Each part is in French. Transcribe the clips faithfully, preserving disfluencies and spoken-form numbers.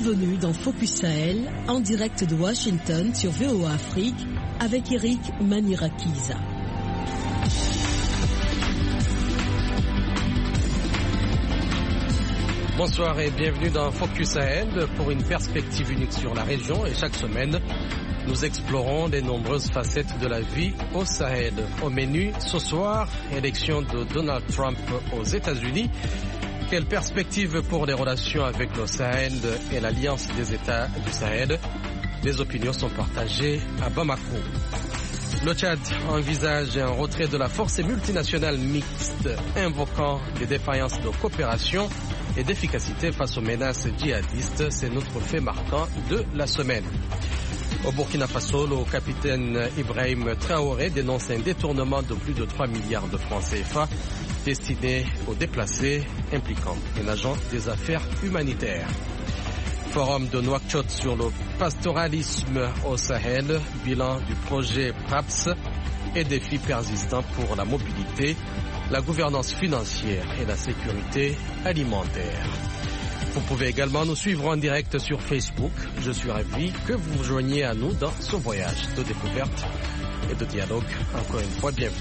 bienvenue dans Focus Sahel, en direct de Washington sur V O A Afrique, avec Eric Manirakiza. Bonsoir et bienvenue dans Focus Sahel pour une perspective unique sur la région et chaque semaine, nous explorons les nombreuses facettes de la vie au Sahel. Au menu, ce soir, élection de Donald Trump aux États-Unis. Quelle perspective pour les relations avec le Sahel et l'Alliance des États du Sahel? Les opinions sont partagées à Bamako. Le Tchad envisage un retrait de la force multinationale mixte, invoquant des défaillances de coopération et d'efficacité face aux menaces djihadistes. C'est notre fait marquant de la semaine. Au Burkina Faso, le capitaine Ibrahim Traoré dénonce un détournement de plus de trois milliards de francs C F A destiné aux déplacés, impliquant un agent des affaires humanitaires. Forum de Nouakchott sur le pastoralisme au Sahel, bilan du projet PRAPS et défis persistants pour la mobilité, la gouvernance financière et la sécurité alimentaire. Vous pouvez également nous suivre en direct sur Facebook. Je suis ravi que vous vous joigniez à nous dans ce voyage de découverte et de dialogue. Encore une fois, bienvenue.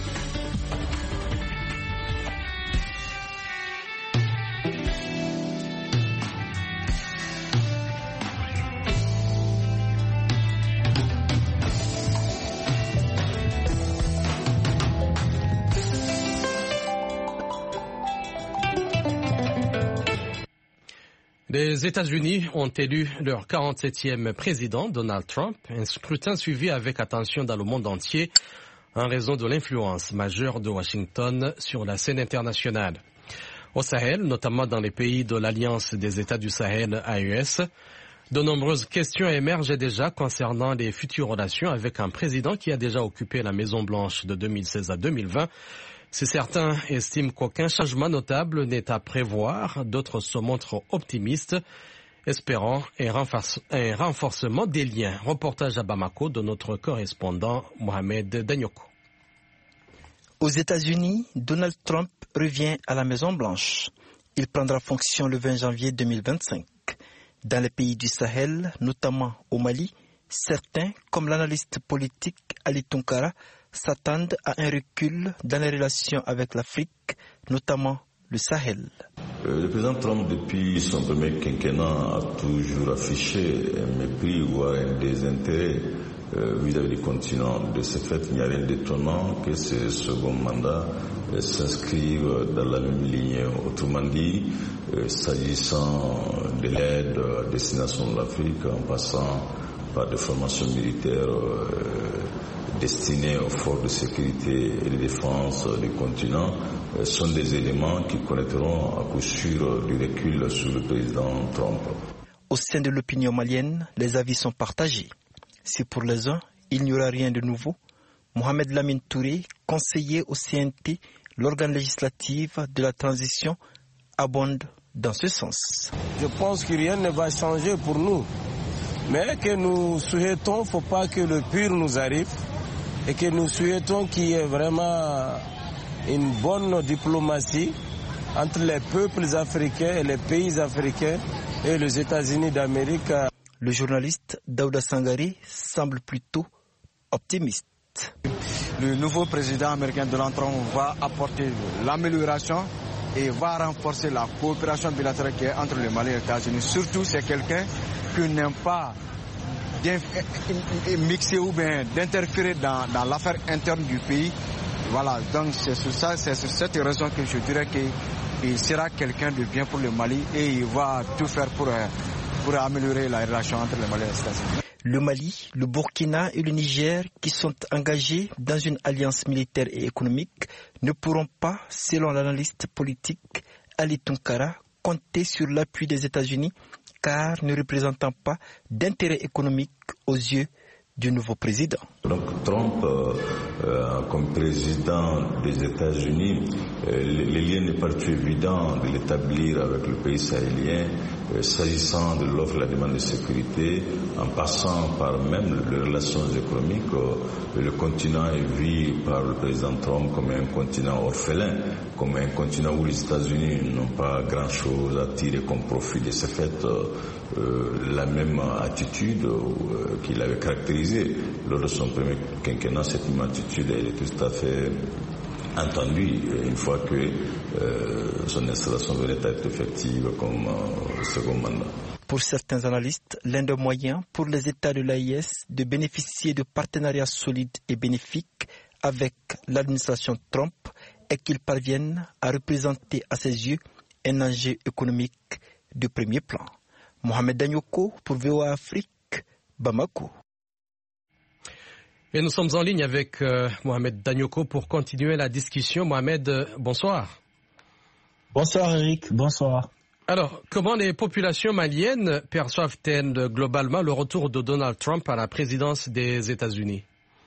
Les États-Unis ont élu leur quarante-septième président, Donald Trump, un scrutin suivi avec attention dans le monde entier en raison de l'influence majeure de Washington sur la scène internationale. Au Sahel, notamment dans les pays de l'Alliance des États du Sahel A E S, de nombreuses questions émergent déjà concernant les futures relations avec un président qui a déjà occupé la Maison-Blanche de deux mille seize à deux mille vingt. Si certains estiment qu'aucun changement notable n'est à prévoir, d'autres se montrent optimistes, espérant un, renforce, un renforcement des liens. Reportage à Bamako de notre correspondant Mohamed Danyoko. Aux États-Unis, Donald Trump revient à la Maison-Blanche. Il prendra fonction le vingt janvier deux mille vingt-cinq. Dans les pays du Sahel, notamment au Mali, certains, comme l'analyste politique Ali Tunkara, s'attendent à un recul dans les relations avec l'Afrique, notamment le Sahel. Le président Trump, depuis son premier quinquennat, a toujours affiché un mépris, voire un désintérêt euh, vis-à-vis du continent. De ce fait, il n'y a rien d'étonnant que ce second mandat euh, s'inscrive dans la même ligne. Autrement dit, euh, s'agissant de l'aide à destination de l'Afrique, en passant par des formations militaires euh, destinées aux forces de sécurité et de défense du continent, euh, sont des éléments qui connaîtront à coup sûr du recul sur le président Trump. Au sein de l'opinion malienne, les avis sont partagés. Si pour les uns, il n'y aura rien de nouveau, Mohamed Lamine Touré, conseiller au C N T, l'organe législatif de la transition, abonde dans ce sens. Je pense que rien ne va changer pour nous. Mais que nous souhaitons, il ne faut pas que le pire nous arrive et que nous souhaitons qu'il y ait vraiment une bonne diplomatie entre les peuples africains et les pays africains et les États-Unis d'Amérique. Le journaliste Daouda Sangari semble plutôt optimiste. Le nouveau président américain Donald Trump va apporter l'amélioration et va renforcer la coopération bilatérale qui est entre le Mali et les États-Unis. Surtout, c'est quelqu'un qui n'aime pas mixer ou bien d'interférer dans, dans l'affaire interne du pays. Voilà, donc c'est sur ça, c'est sur cette raison que je dirais qu'il sera quelqu'un de bien pour le Mali et il va tout faire pour, pour améliorer la relation entre le Mali et les États-Unis. Le Mali, le Burkina et le Niger, qui sont engagés dans une alliance militaire et économique, ne pourront pas, selon l'analyste politique Ali Tunkara, compter sur l'appui des États-Unis, car ne représentant pas d'intérêt économique aux yeux du nouveau président. Donc Trump, euh, comme président des États-Unis, euh, les liens n'est pas tout évident de l'établir avec le pays sahélien euh, s'agissant de l'offre et la demande de sécurité, en passant par même les relations économiques, euh, le continent est vu par le président Trump comme un continent orphelin, comme un continent où les États-Unis n'ont pas grand-chose à tirer comme profit de ce fait. Euh, euh, la même attitude euh, qu'il avait caractérisée lors de son premier quinquennat, cette même attitude elle est tout à fait entendue une fois que euh, son installation venait à être effective comme euh, second mandat. Pour certains analystes, l'un des moyens pour les États de l'A I S de bénéficier de partenariats solides et bénéfiques avec l'administration Trump est qu'ils parviennent à représenter à ses yeux un enjeu économique de premier plan. Mohamed Danyoko pour V O A Afrique, Bamako. Et nous sommes en ligne avec euh, Mohamed Danyoko pour continuer la discussion. Mohamed, euh, bonsoir. Bonsoir Eric, bonsoir. Alors, comment les populations maliennes perçoivent-elles globalement le retour de Donald Trump à la présidence des États-Unis?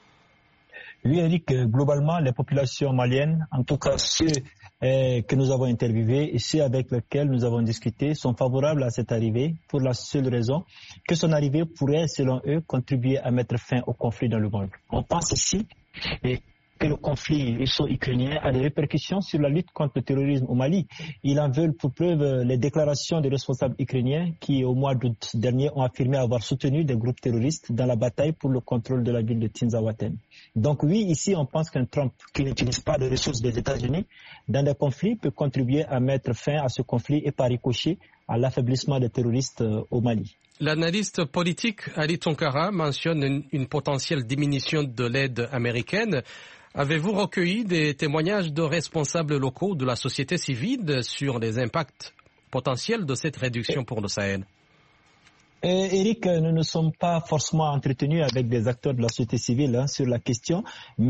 Oui Eric, globalement les populations maliennes, en tout cas ceux eh, que nous avons interviewés et ceux avec lesquels nous avons discuté sont favorables à cette arrivée pour la seule raison que son arrivée pourrait, selon eux, contribuer à mettre fin au conflit dans le monde. On pense ici et que le conflit russo-ukrainien a des répercussions sur la lutte contre le terrorisme au Mali. Ils en veulent pour preuve les déclarations des responsables ukrainiens qui, au mois d'août dernier, ont affirmé avoir soutenu des groupes terroristes dans la bataille pour le contrôle de la ville de Tinzaouaten. Donc oui, ici, on pense qu'un Trump qui n'utilise pas les ressources des États-Unis dans des conflits peut contribuer à mettre fin à ce conflit et par ricochet à l'affaiblissement des terroristes au Mali. L'analyste politique Ali Tonkara mentionne une, une potentielle diminution de l'aide américaine. Avez-vous recueilli des témoignages de responsables locaux de la société civile sur les impacts potentiels de cette réduction pour le Sahel? Euh, Eric, nous ne sommes pas forcément entretenus avec des acteurs de la société civile hein, sur la question.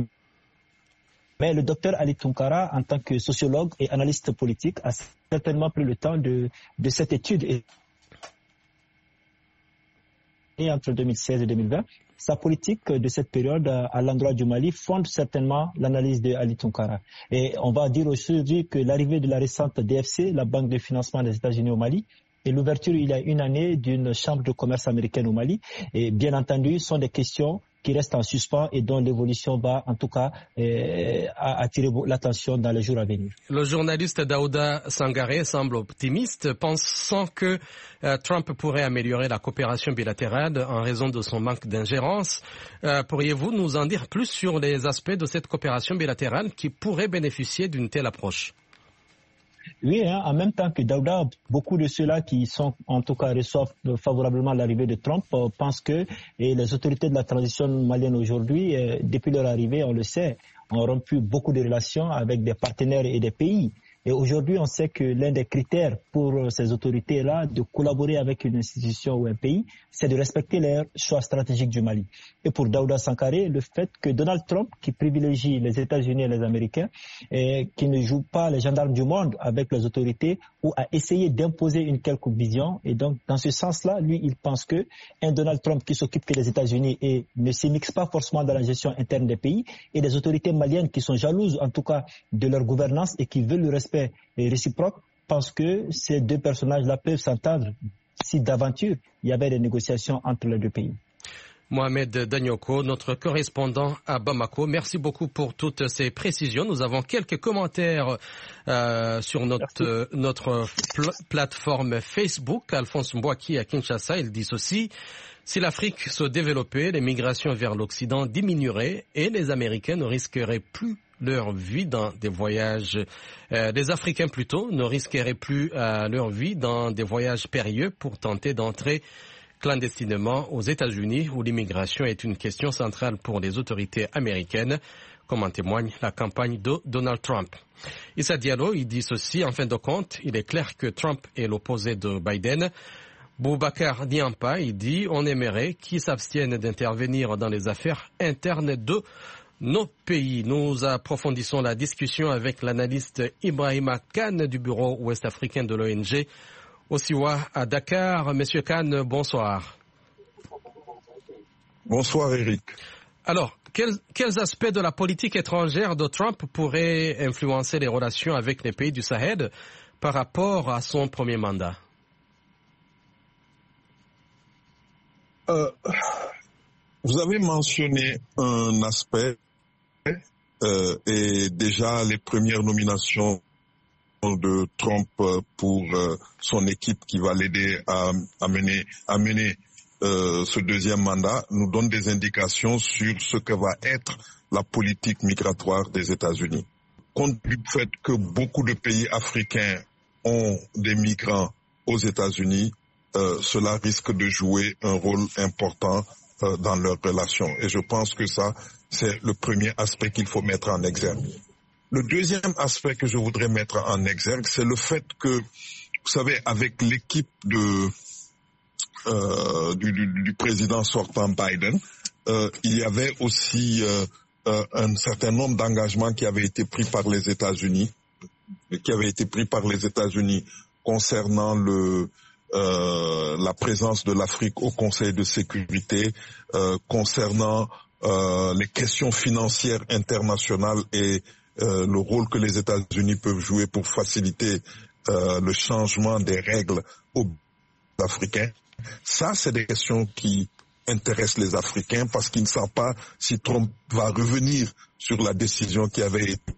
Mais le docteur Ali Tonkara, en tant que sociologue et analyste politique, a certainement pris le temps de, de cette étude. Et Et entre deux mille seize et deux mille vingt, sa politique de cette période à l'endroit du Mali fonde certainement l'analyse de Ali Tonkara. Et on va dire aujourd'hui que l'arrivée de la récente D F C, la Banque de financement des États-Unis au Mali, et l'ouverture il y a une année d'une chambre de commerce américaine au Mali, et bien entendu, sont des questions qui restent en suspens et dont l'évolution va en tout cas euh, attirer l'attention dans les jours à venir. Le journaliste Daouda Sangaré semble optimiste, pensant que euh, Trump pourrait améliorer la coopération bilatérale en raison de son manque d'ingérence. Euh, pourriez-vous nous en dire plus sur les aspects de cette coopération bilatérale qui pourrait bénéficier d'une telle approche? Oui, hein, en même temps que Daouda, beaucoup de ceux-là qui sont, en tout cas, reçoivent favorablement l'arrivée de Trump euh, pensent que et les autorités de la transition malienne aujourd'hui, euh, depuis leur arrivée, on le sait, ont rompu beaucoup de relations avec des partenaires et des pays. Et aujourd'hui, on sait que l'un des critères pour ces autorités-là de collaborer avec une institution ou un pays, c'est de respecter les choix stratégiques du Mali. Et pour Daouda Sankaré, le fait que Donald Trump, qui privilégie les États-Unis et les Américains, et qui ne joue pas les gendarmes du monde avec les autorités, ou a essayé d'imposer une quelconque vision. Et donc, dans ce sens-là, lui, il pense que un Donald Trump qui s'occupe que des États-Unis et ne s'immixe pas forcément dans la gestion interne des pays, et des autorités maliennes qui sont jalouses, en tout cas, de leur gouvernance et qui veulent le respect et réciproque, pense que ces deux personnages-là peuvent s'entendre si d'aventure il y avait des négociations entre les deux pays. Mohamed Danyoko, notre correspondant à Bamako, merci beaucoup pour toutes ces précisions. Nous avons quelques commentaires euh, sur notre, euh, notre pl- plateforme Facebook. Alphonse Mbouaki à Kinshasa, il dit ceci: si l'Afrique se développait, les migrations vers l'Occident diminueraient et les Américains ne risqueraient plus leur vie dans des voyages, euh, les Africains plutôt ne risqueraient plus euh, leur vie dans des voyages périlleux pour tenter d'entrer clandestinement aux États-Unis, où l'immigration est une question centrale pour les autorités américaines, comme en témoigne la campagne de Donald Trump. Issa Diallo, il dit ceci: en fin de compte, il est clair que Trump est l'opposé de Biden. Boubacar Diampa, il dit: on aimerait qu'ils s'abstiennent d'intervenir dans les affaires internes de nos pays. Nous approfondissons la discussion avec l'analyste Ibrahima Kane du bureau ouest-africain de l'O N G Osiwa à Dakar. Monsieur Kane, bonsoir. Bonsoir Eric. Alors, quels, quels aspects de la politique étrangère de Trump pourraient influencer les relations avec les pays du Sahel par rapport à son premier mandat? Euh, vous avez mentionné un aspect euh, et déjà les premières nominations de Trump pour euh, son équipe qui va l'aider à, à mener, à mener euh, ce deuxième mandat nous donnent des indications sur ce que va être la politique migratoire des États-Unis. Compte tenu du fait que beaucoup de pays africains ont des migrants aux États-Unis, euh, cela risque de jouer un rôle important euh, dans leurs relations. Et je pense que ça, c'est le premier aspect qu'il faut mettre en exergue. Le deuxième aspect que je voudrais mettre en exergue, c'est le fait que, vous savez, avec l'équipe de euh, du, du, du président sortant Biden, euh, il y avait aussi euh, euh, un certain nombre d'engagements qui avaient été pris par les États-Unis, qui avaient été pris par les États-Unis concernant le euh, la présence de l'Afrique au Conseil de sécurité, euh, concernant euh, les questions financières internationales et Euh, le rôle que les États-Unis peuvent jouer pour faciliter euh, le changement des règles aux Africains. Ça, c'est des questions qui intéressent les Africains parce qu'ils ne savent pas si Trump va revenir sur la décision qui avait été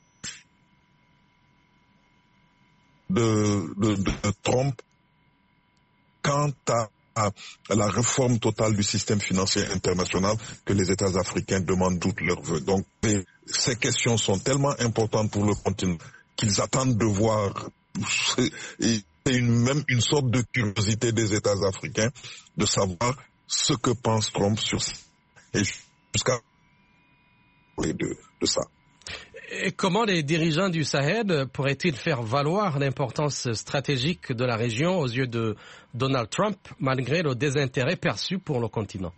de, de, de Trump quant à à la réforme totale du système financier international que les États africains demandent toutes leurs vœux. Donc, ces questions sont tellement importantes pour le continent qu'ils attendent de voir, et c'est une, même une sorte de curiosité des États africains de savoir ce que pense Trump sur ça. Et jusqu'à de, de ça. Et comment les dirigeants du Sahel pourraient-ils faire valoir l'importance stratégique de la région aux yeux de Donald Trump, malgré le désintérêt perçu pour le continent?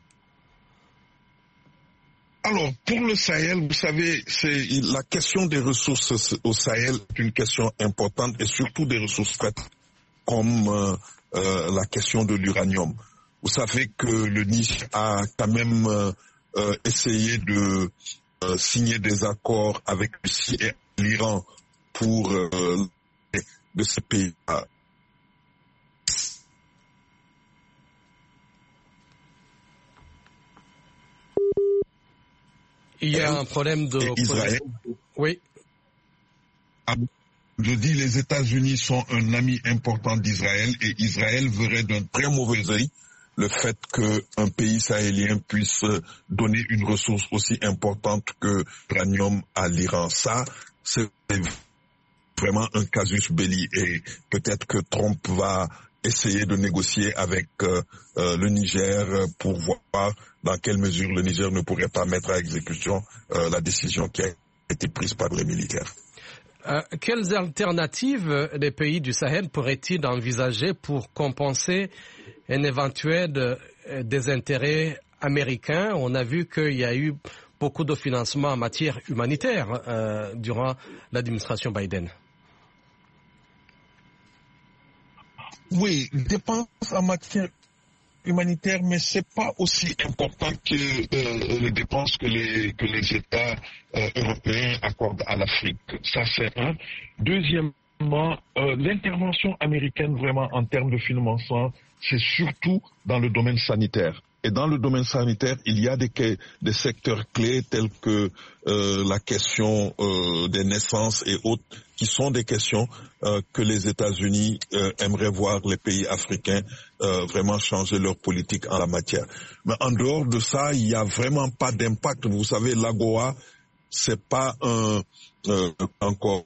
Alors, pour le Sahel, vous savez, c'est la question des ressources au Sahel est une question importante et surtout des ressources stratégiques comme euh, euh, la question de l'uranium. Vous savez que le Niger a quand même euh, euh, essayé de euh, signer des accords avec la Russie et l'Iran pour euh, de ces pays-là. Il y a un problème de... Israël. Oui. Je dis les États-Unis sont un ami important d'Israël et Israël verrait d'un très mauvais œil le fait qu'un pays sahélien puisse donner une ressource aussi importante que l'uranium à l'Iran. Ça, c'est vraiment un casus belli et peut-être que Trump va essayer de négocier avec euh, euh, le Niger pour voir dans quelle mesure le Niger ne pourrait pas mettre à exécution euh, la décision qui a été prise par les militaires. Euh, quelles alternatives les pays du Sahel pourraient-ils envisager pour compenser un éventuel euh, désintérêt américain? On a vu qu'il y a eu beaucoup de financement en matière humanitaire euh, durant l'administration Biden. Oui, dépenses en matière humanitaire, mais c'est pas aussi important que euh, les dépenses que les que les États euh, européens accordent à l'Afrique. Ça, c'est un. Deuxièmement, euh, l'intervention américaine vraiment en termes de financement, c'est surtout dans le domaine sanitaire. Et dans le domaine sanitaire, il y a des, des secteurs clés tels que euh, la question euh, des naissances et autres, qui sont des questions euh, que les États-Unis euh, aimeraient voir les pays africains euh, vraiment changer leur politique en la matière. Mais en dehors de ça, il n'y a vraiment pas d'impact. Vous savez, l'AGOA, c'est pas un euh, encore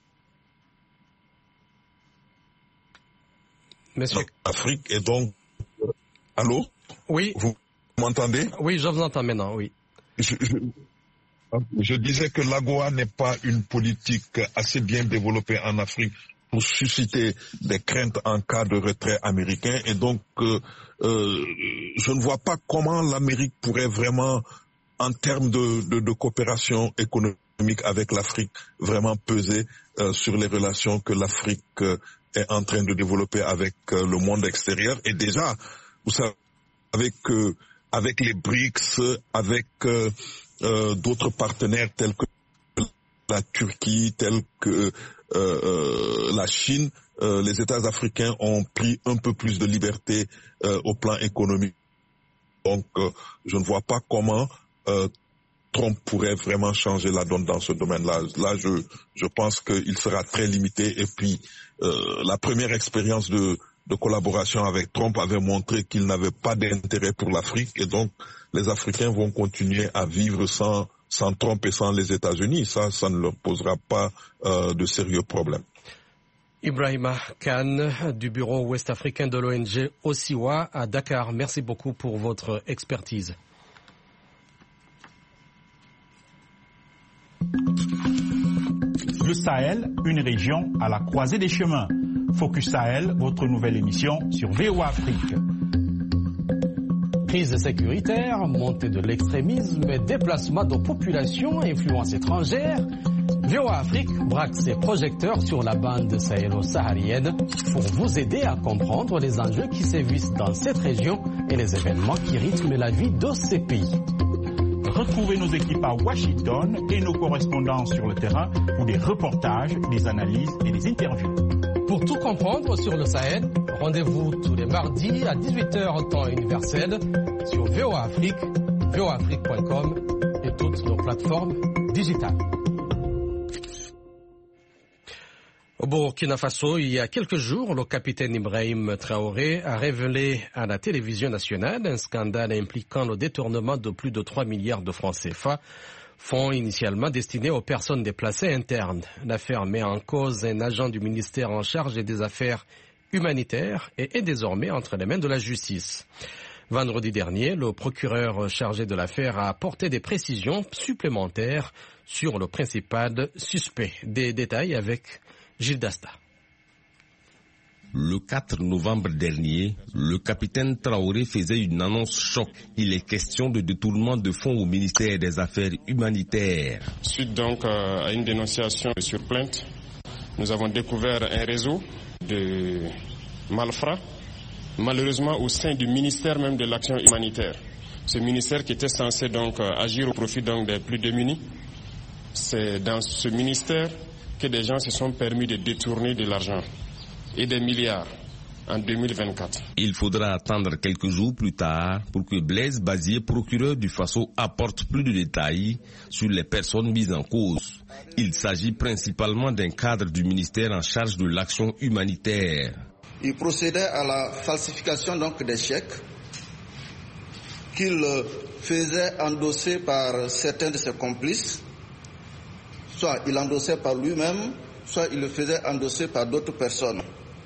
Monsieur Afrique et donc allô? Oui. Vous m'entendez? Oui, je vous entends maintenant, oui. Je, je, je disais que l'AGOA n'est pas une politique assez bien développée en Afrique pour susciter des craintes en cas de retrait américain. Et donc, euh, euh, je ne vois pas comment l'Amérique pourrait vraiment, en termes de, de, de coopération économique avec l'Afrique, vraiment peser euh, sur les relations que l'Afrique euh, est en train de développer avec euh, le monde extérieur. Et déjà, vous savez, avec... Euh, avec les BRICS, avec euh, euh, d'autres partenaires tels que la Turquie, tels que euh, euh, la Chine, euh, les États africains ont pris un peu plus de liberté euh, au plan économique Donc, euh, je ne vois pas comment euh, Trump pourrait vraiment changer la donne dans ce domaine-là. Là, je, je pense qu'il sera très limité. Et puis, euh, la première expérience de, de collaboration avec Trump avait montré qu'il n'avait pas d'intérêt pour l'Afrique. Et donc, les Africains vont continuer à vivre sans, sans Trump et sans les États-Unis. Ça, ça ne leur posera pas euh, de sérieux problèmes. Ibrahima Khan du bureau ouest-africain de l'O N G Osiwa à Dakar. Merci beaucoup pour votre expertise. Le Sahel, une région à la croisée des chemins. Focus Sahel, votre nouvelle émission sur V O A Afrique. Crise sécuritaire, montée de l'extrémisme, déplacement de populations, influence étrangère. V O A Afrique braque ses projecteurs sur la bande sahélo-saharienne pour vous aider à comprendre les enjeux qui sévissent dans cette région et les événements qui rythment la vie de ces pays. Retrouvez nos équipes à Washington et nos correspondants sur le terrain pour des reportages, des analyses et des interviews. Pour tout comprendre sur le Sahel, rendez-vous tous les mardis à dix-huit heures temps universel sur V O A Afrique, V O A Afrique point com et toutes nos plateformes digitales. Au Burkina Faso, il y a quelques jours, le capitaine Ibrahim Traoré a révélé à la télévision nationale un scandale impliquant le détournement de plus de trois milliards de francs C F A, fonds initialement destinés aux personnes déplacées internes. L'affaire met en cause un agent du ministère en charge des affaires humanitaires et est désormais entre les mains de la justice. Vendredi dernier, le procureur chargé de l'affaire a apporté des précisions supplémentaires sur le principal suspect. Des détails avec Gilles Dasta. Le quatre novembre dernier, le capitaine Traoré faisait une annonce choc. Il est question de détournement de fonds au ministère des Affaires humanitaires. Suite donc euh, à une dénonciation sur plainte, nous avons découvert un réseau de malfrats, malheureusement au sein du ministère même de l'action humanitaire. Ce ministère qui était censé donc euh, agir au profit donc des plus démunis, c'est dans ce ministère que des gens se sont permis de détourner de l'argent et des milliards en deux mille vingt-quatre. Il faudra attendre quelques jours plus tard pour que Blaise Bazier, procureur du Faso, apporte plus de détails sur les personnes mises en cause. Il s'agit principalement d'un cadre du ministère en charge de l'action humanitaire. Il procédait à la falsification donc des chèques qu'il faisait endosser par certains de ses complices. Soit il endossait par lui-même, soit il le faisait endosser par d'autres personnes.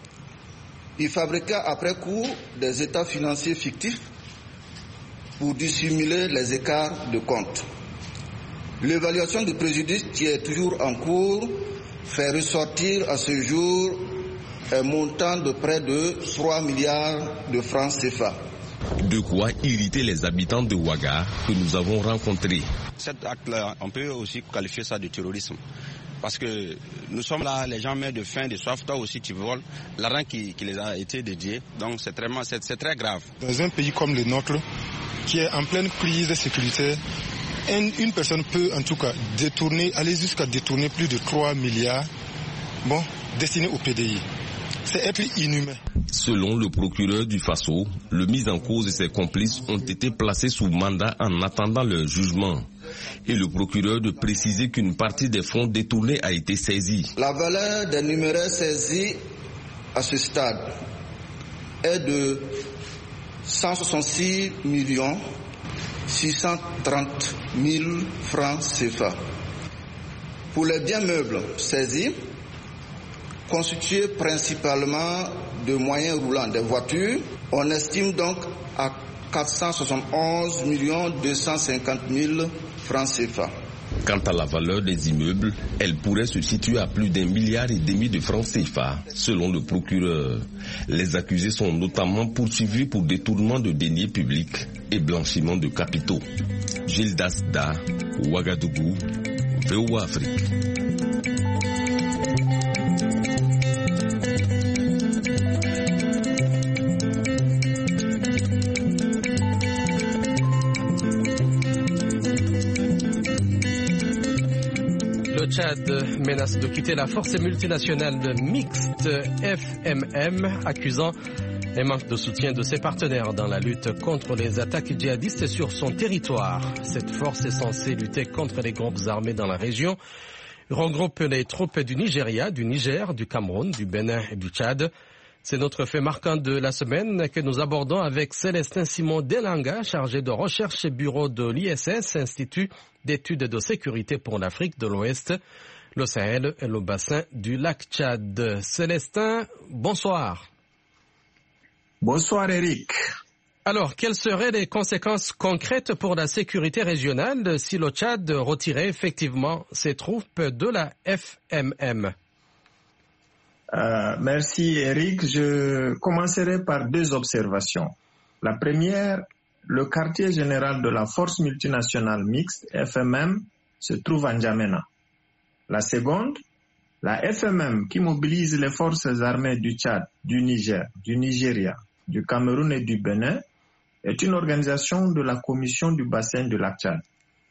Il fabriqua après coup des états financiers fictifs pour dissimuler les écarts de compte. L'évaluation du préjudice qui est toujours en cours fait ressortir à ce jour un montant de près de trois milliards de francs C F A. De quoi irriter les habitants de Ouaga que nous avons rencontrés. Cet acte-là, on peut aussi qualifier ça de terrorisme. Parce que nous sommes là, les gens meurent de faim, de soif, toi aussi tu voles l'argent qui, qui les a été dédié. Donc c'est très, c'est, c'est très grave. Dans un pays comme le nôtre, qui est en pleine crise sécuritaire, une, une personne peut en tout cas détourner, aller jusqu'à détourner plus de trois milliards, bon, destinés au P D I. C'est être inhumain. Selon le procureur du Faso, le mis en cause et ses complices ont été placés sous mandat en attendant leur jugement. Et le procureur de préciser qu'une partie des fonds détournés a été saisie. La valeur des numéraires saisis à ce stade est de cent soixante-six millions six cent trente mille francs C F A. Pour les biens meubles saisis, constitués principalement de moyens roulants des voitures, on estime donc à quatre cent soixante et onze millions deux cent cinquante mille francs C F A. Quant à la valeur des immeubles, elle pourrait se situer à plus d'un milliard et demi de francs C F A, selon le procureur. Les accusés sont notamment poursuivis pour détournement de deniers publics et blanchiment de capitaux. Gilles Dasda, Ouagadougou, V O A Afrique. Le Tchad Tchad menace de quitter la force multinationale mixte F M M, accusant un manque de soutien de ses partenaires dans la lutte contre les attaques djihadistes sur son territoire. Cette force est censée lutter contre les groupes armés dans la région, regroupe les troupes du Nigeria, du Niger, du Cameroun, du Bénin et du Tchad. C'est notre fait marquant de la semaine que nous abordons avec Célestin Simon Delanga, chargé de recherche et bureau de l'I S S, Institut d'études de sécurité pour l'Afrique de l'Ouest, le Sahel et le bassin du lac Tchad. Célestin, bonsoir. Bonsoir Eric. Alors, quelles seraient les conséquences concrètes pour la sécurité régionale si le Tchad retirait effectivement ses troupes de la F M M? Euh, merci Eric. Je commencerai par deux observations. La première, le quartier général de la force multinationale mixte F M M se trouve à N'Djamena. La seconde, la F M M qui mobilise les forces armées du Tchad, du Niger, du Nigeria, du Cameroun et du Bénin est une organisation de la commission du bassin du lac Tchad.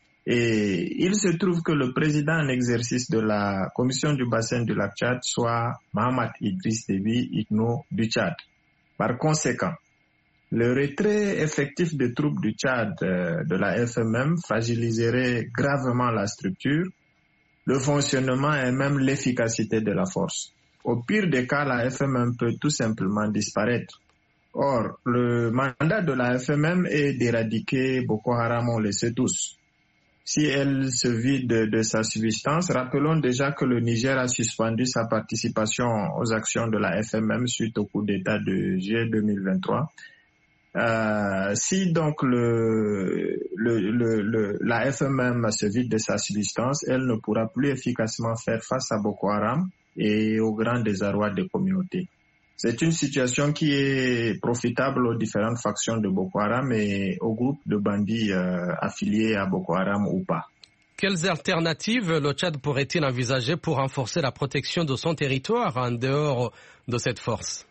Et il se trouve que le président en exercice de la commission du bassin du lac Tchad soit Mahamat Idriss Déby Itno du Tchad. Par conséquent, le retrait effectif des troupes du Tchad euh, de la F M M fragiliserait gravement la structure, le fonctionnement et même l'efficacité de la force. Au pire des cas, la F M M peut tout simplement disparaître. Or, le mandat de la F M M est d'éradiquer Boko Haram, on le sait tous. Si elle se vide de, de sa substance, rappelons déjà que le Niger a suspendu sa participation aux actions de la F M M suite au coup d'État de juillet deux mille vingt-trois. Euh, si donc le, le, le, le, la F M M se vide de sa substance, elle ne pourra plus efficacement faire face à Boko Haram et au grand désarroi des communautés. C'est une situation qui est profitable aux différentes factions de Boko Haram et aux groupes de bandits euh, affiliés à Boko Haram ou pas. Quelles alternatives le Tchad pourrait-il envisager pour renforcer la protection de son territoire en dehors de cette force?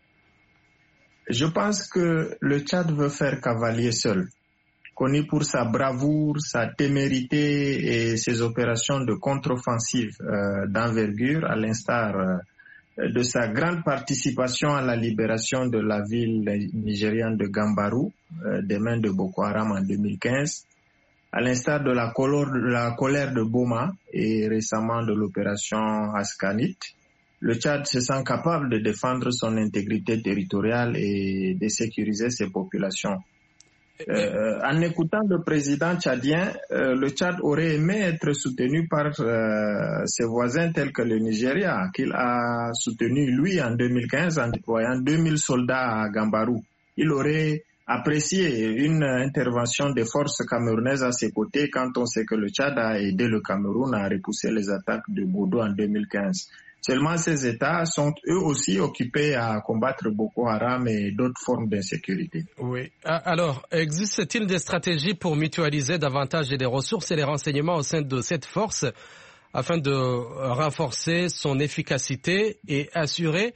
Je pense que le Tchad veut faire cavalier seul. Connu pour sa bravoure, sa témérité et ses opérations de contre-offensive euh, d'envergure, à l'instar euh, de sa grande participation à la libération de la ville nigériane de Gambarou euh, des mains de Boko Haram en deux mille quinze, à l'instar de la colère, de la colère de Boma et récemment de l'opération Askanit. Le Tchad se sent capable de défendre son intégrité territoriale et de sécuriser ses populations. Euh, en écoutant le président tchadien, euh, le Tchad aurait aimé être soutenu par euh, ses voisins tels que le Nigeria, qu'il a soutenu lui en deux mille quinze en déployant deux mille soldats à Gambarou. Il aurait apprécié une intervention des forces camerounaises à ses côtés quand on sait que le Tchad a aidé le Cameroun à repousser les attaques de Bodo en deux mille quinze. Seulement ces États sont eux aussi occupés à combattre Boko Haram et d'autres formes d'insécurité. Oui. Alors, existe-t-il des stratégies pour mutualiser davantage les ressources et les renseignements au sein de cette force afin de renforcer son efficacité et assurer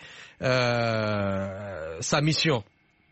euh, sa mission?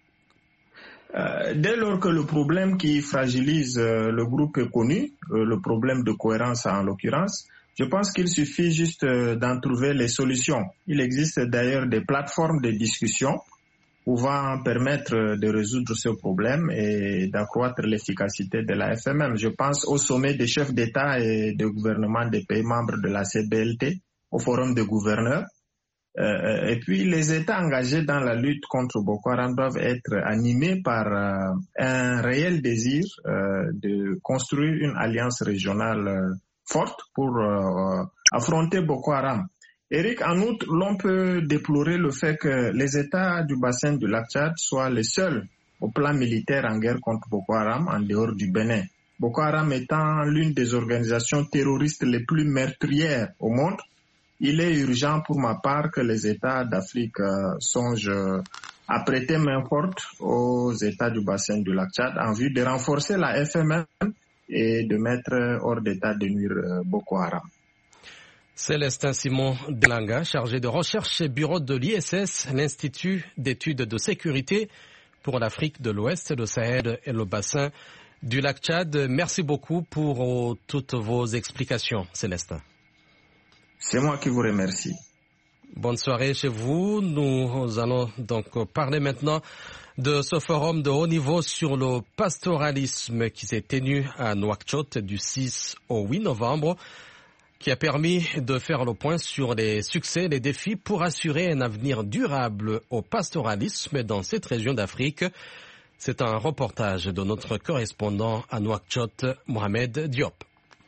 Euh, dès lors que le problème qui fragilise euh, le groupe est connu, euh, le problème de cohérence en l'occurrence, je pense qu'il suffit juste euh, d'en trouver les solutions. Il existe d'ailleurs des plateformes de discussion pouvant permettre de résoudre ce problème et d'accroître l'efficacité de la F M M. Je pense au sommet des chefs d'État et de gouvernement des pays membres de la C B L T, au forum des gouverneurs. Euh, et puis les États engagés dans la lutte contre Boko Haram doivent être animés par euh, un réel désir euh, de construire une alliance régionale euh, forte pour euh, affronter Boko Haram. Eric, en outre, l'on peut déplorer le fait que les États du bassin du lac Tchad soient les seuls au plan militaire en guerre contre Boko Haram en dehors du Bénin. Boko Haram étant l'une des organisations terroristes les plus meurtrières au monde, il est urgent pour ma part que les États d'Afrique euh, songent euh, à prêter main forte aux États du bassin du lac Tchad en vue de renforcer la F M M et de mettre hors d'état de nuire euh, Boko Haram. Célestin Simon Delanga, chargé de recherche et bureau de l'I S S, l'Institut d'études de sécurité pour l'Afrique de l'Ouest, le Sahel et le bassin du lac Tchad. Merci beaucoup pour toutes vos explications, Célestin. C'est moi qui vous remercie. Bonne soirée chez vous. Nous allons donc parler maintenant de ce forum de haut niveau sur le pastoralisme qui s'est tenu à Nouakchott du six au huit novembre, qui a permis de faire le point sur les succès et les défis pour assurer un avenir durable au pastoralisme dans cette région d'Afrique. C'est un reportage de notre correspondant à Nouakchott, Mohamed Diop.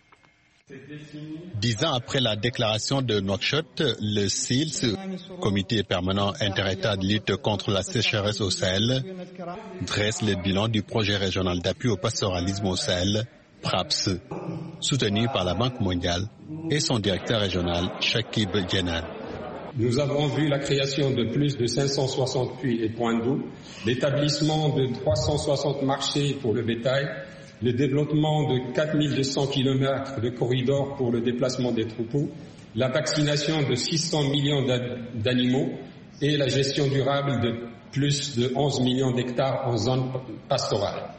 Dix ans après la déclaration de Nouakchott, le C I L S, Comité permanent inter-État de lutte contre la sécheresse au Sahel, dresse le bilan du projet régional d'appui au pastoralisme au Sahel, PRAPS, soutenu par la Banque mondiale et son directeur régional, Shakib Djenan. Nous avons vu la création de plus de cinq cent soixante puits et points d'eau, l'établissement de trois cent soixante marchés pour le bétail, le développement de quatre mille deux cents kilomètres de corridors pour le déplacement des troupeaux, la vaccination de six cents millions d'animaux et la gestion durable de plus de onze millions d'hectares en zone pastorale.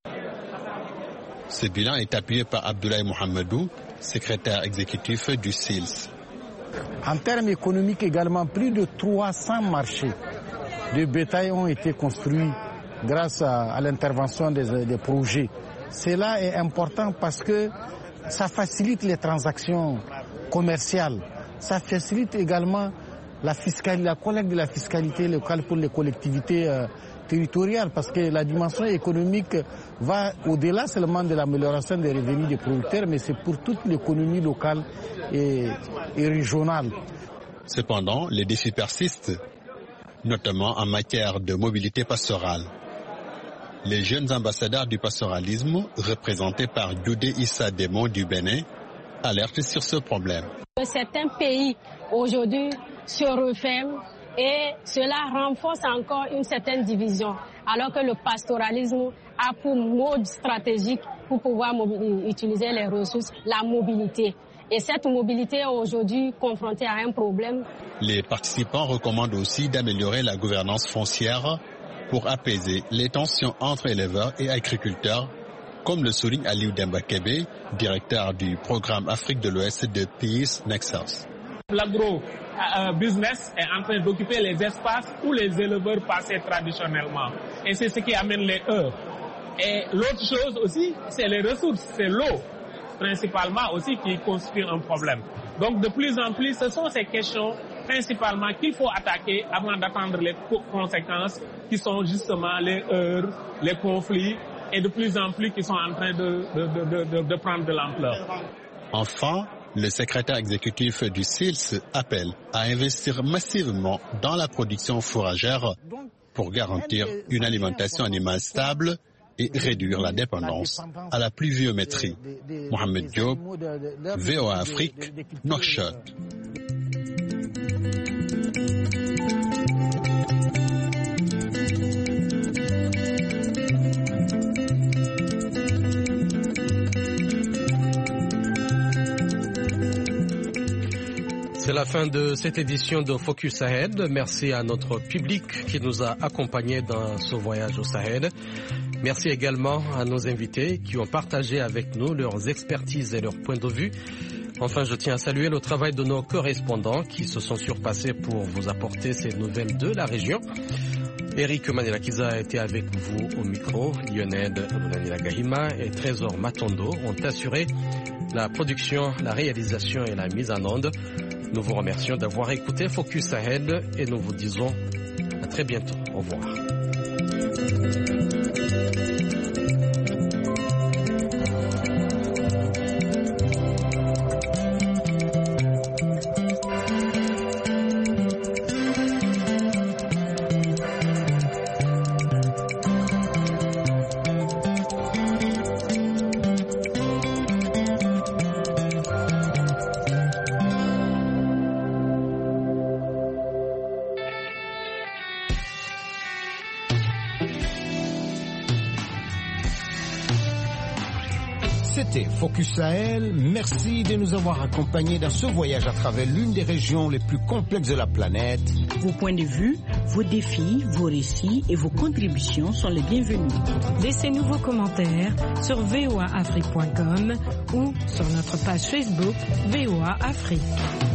Ce bilan est appuyé par Abdoulaye Mohamedou, secrétaire exécutif du C I L S. En termes économiques également, plus de trois cents marchés de bétail ont été construits grâce à, à l'intervention des, des projets. Cela est important parce que ça facilite les transactions commerciales. Ça facilite également la, fiscalité, la collecte de la fiscalité locale pour les collectivités euh, territoriales parce que la dimension économique va au-delà seulement de l'amélioration des revenus des producteurs, mais c'est pour toute l'économie locale et, et régionale. Cependant, les défis persistent, notamment en matière de mobilité pastorale. Les jeunes ambassadeurs du pastoralisme, représentés par Youdé Issa Démon du Bénin, alertent sur ce problème. Certains pays aujourd'hui se referment et cela renforce encore une certaine division, alors que le pastoralisme a pour mode stratégique pour pouvoir utiliser les ressources, la mobilité. Et cette mobilité est aujourd'hui confrontée à un problème. Les participants recommandent aussi d'améliorer la gouvernance foncière pour apaiser les tensions entre éleveurs et agriculteurs, comme le souligne Aliou Dembakebe, directeur du programme Afrique de l'Ouest de Peace Nexus. L'agro-business est en train d'occuper les espaces où les éleveurs passaient traditionnellement. Et c'est ce qui amène les heurts. Et l'autre chose aussi, c'est les ressources, c'est l'eau, principalement aussi, qui constitue un problème. Donc de plus en plus, ce sont ces questions principalement qu'il faut attaquer avant d'attendre les conséquences qui sont justement les heurts, les conflits et de plus en plus qui sont en train de, de, de, de, de prendre de l'ampleur. Enfin, le secrétaire exécutif du C I L S appelle à investir massivement dans la production fourragère pour garantir une alimentation animale stable et réduire la dépendance à la pluviométrie. Mohamed Diop, V O A Afrique, Nouakchott. C'est la fin de cette édition de Focus Sahel. Merci à notre public qui nous a accompagnés dans ce voyage au Sahel. Merci également à nos invités qui ont partagé avec nous leurs expertises et leurs points de vue. Enfin, je tiens à saluer le travail de nos correspondants qui se sont surpassés pour vous apporter ces nouvelles de la région. Eric Manilakiza a été avec vous au micro. Lionel Lunanila Gahima et Trésor Matondo ont assuré la production, la réalisation et la mise en onde. Nous vous remercions d'avoir écouté Focus Sahel et nous vous disons à très bientôt. Au revoir. C'était Focus Sahel. Merci de nous avoir accompagnés dans ce voyage à travers l'une des régions les plus complexes de la planète. Vos points de vue, vos défis, vos récits et vos contributions sont les bienvenus. Laissez-nous vos commentaires sur v o a afrique point com ou sur notre page Facebook V O A Afrique.